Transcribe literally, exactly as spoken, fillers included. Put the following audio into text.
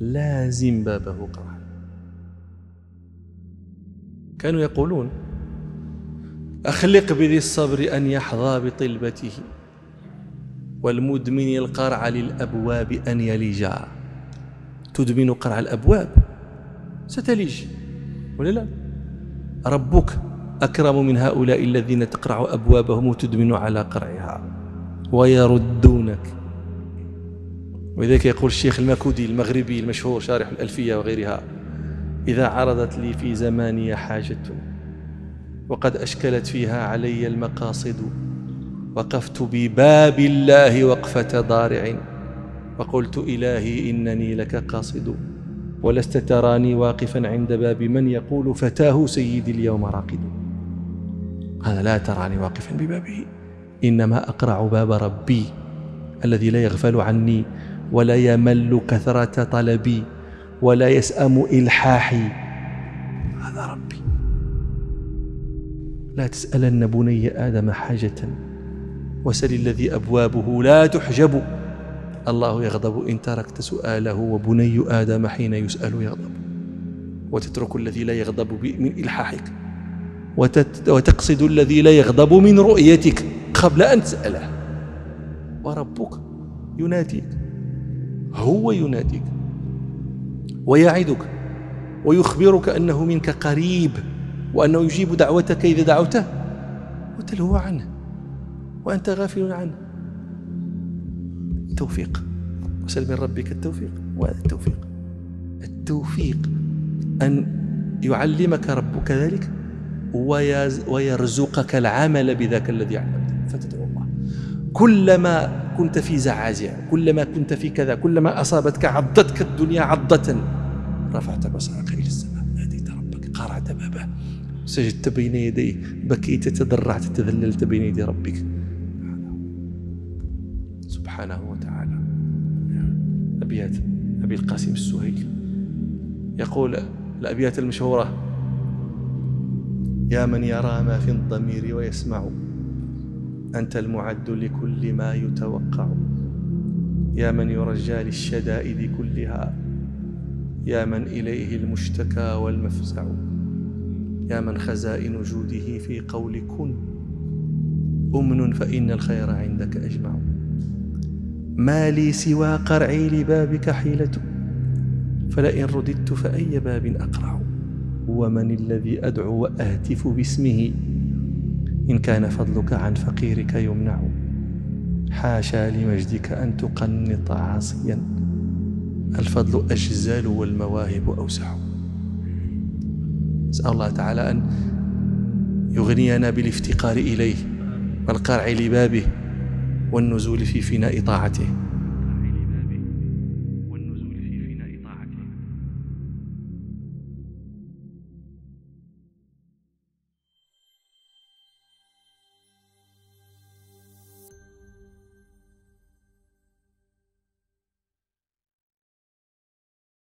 لازم بابه قرعا. كانوا يقولون أخلق بذي الصبر أن يحظى بطلبته، والمدمن القرع للأبواب أن يلجا. تدمن قرع الأبواب ستلج ولا لا؟ ربك أكرم من هؤلاء الذين تقرع أبوابهم وتدمن على قرعها ويردونك. ولذلك يقول الشيخ المكودي المغربي المشهور شارح الألفية وغيرها: إذا عرضت لي في زماني حاجة وقد أشكلت فيها علي المقاصد، وقفت بباب الله وقفة ضارع، وقلت إلهي إنني لك قاصد، ولست تراني واقفا عند باب من يقول فتاه سيدي اليوم راقد. هذا لا تراني واقفا ببابه، إنما أقرع باب ربي الذي لا يغفل عني ولا يمل كثرة طلبي ولا يسأم إلحاحي. هذا ربي. لا تسألن بني آدم حاجة وسل الذي أبوابه لا تحجب، الله يغضب إن تركت سؤاله، وبني آدم حين يسأل يغضب. وتترك الذي لا يغضب من إلحاحك، وتقصد الذي لا يغضب من رؤيتك قبل أن تسأله. وربك يناديك، هو يناديك ويعدك ويخبرك أنه منك قريب، وأنه يجيب دعوتك إذا دعوته وتلهو عنه وأنت غافل عنه. التوفيق، وسل من ربك التوفيق. وهذا التوفيق، التوفيق أن يعلمك ربك ذلك ويرزقك العمل بذاك الذي علمته. فتدعو الله كلما كنت في زعازع، كلما كنت في كذا، كلما أصابتك عضتك الدنيا عضة، رفعت بصرك إلى السماء، ناديت ربك، قارعت بابه، سجدت بين يديه، بكيت، تضرعت، تذللت بين يدي ربك سبحانه وتعالى. أبيات أبي القاسم السهيل يقول الأبيات المشهورة: يا من يرى ما في الضمير ويسمع، أنت المعد لكل ما يتوقع، يا من يرجى للشدائد كلها، يا من إليه المشتكى والمفزع، يا من خزائن جوده في قول كن، أمن فإن الخير عندك أجمع، ما لي سوى قرعي لبابك حيلة، فلئن رددت فأي باب أقرع، ومن الذي أدعو وأهتف باسمه، إن كان فضلك عن فقيرك يمنع، حاشا لمجدك أن تقنط عاصيا، الفضل أجزال والمواهب أوسع. نسأل الله تعالى أن يغنينا بالافتقار إليه والقرع لبابه والنزول في فناء طاعته.